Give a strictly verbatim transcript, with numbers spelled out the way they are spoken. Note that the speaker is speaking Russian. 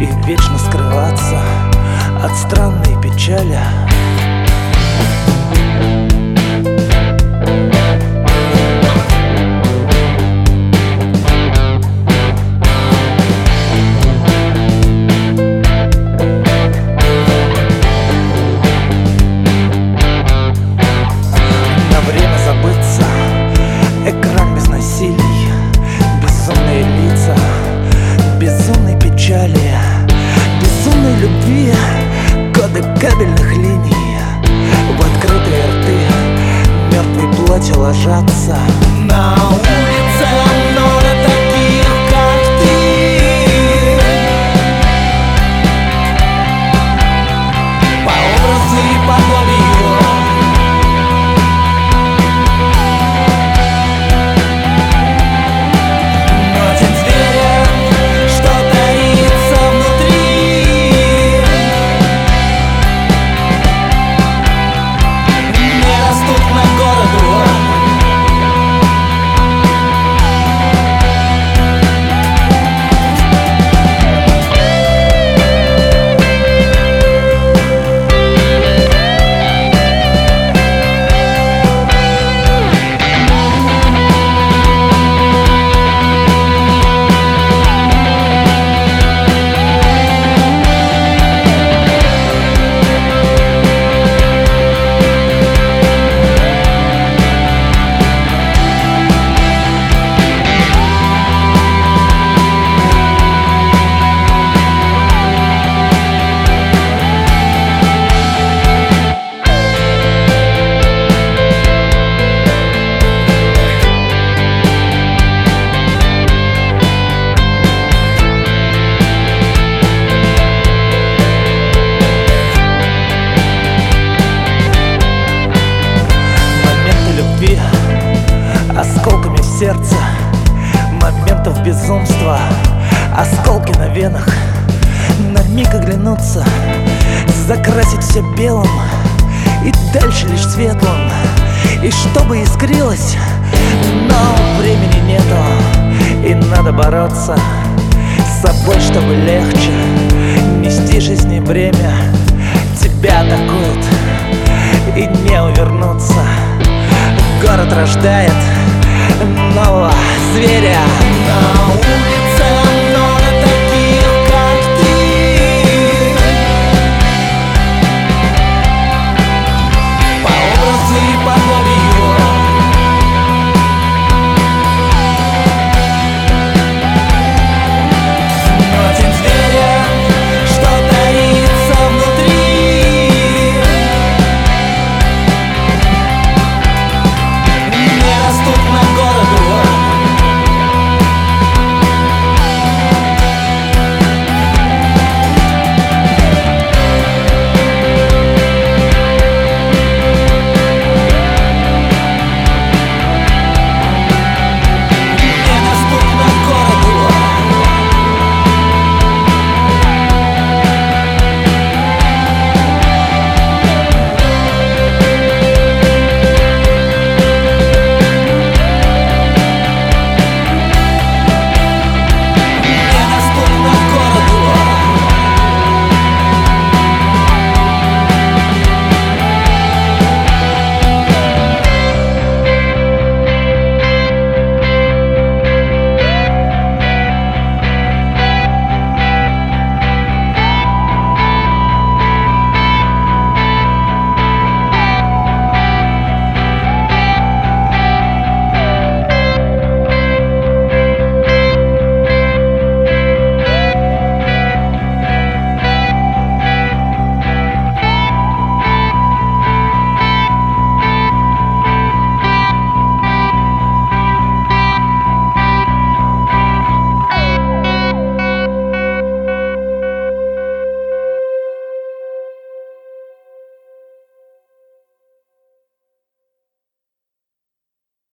и вечно скрываться от странной печали. На время забыться, экран без насилий, безумные лица, безумной печали, безумной любви, коды кабельных линий, в открытые рты мертвой плоти ложатся. На улице много таких, как ты, по образу и подобию. Но тень зверя, что таится внутри, недоступна городу. Осколками в сердце, моментов безумства, осколки на венах, на миг оглянуться, закрасить все белым и дальше лишь светлым, и чтобы искрилось, но времени нету, и надо бороться с собой, чтобы легче нести жизни бремя. Тебя атакуют, и не увернуться. Город рождает нового зверя. На улице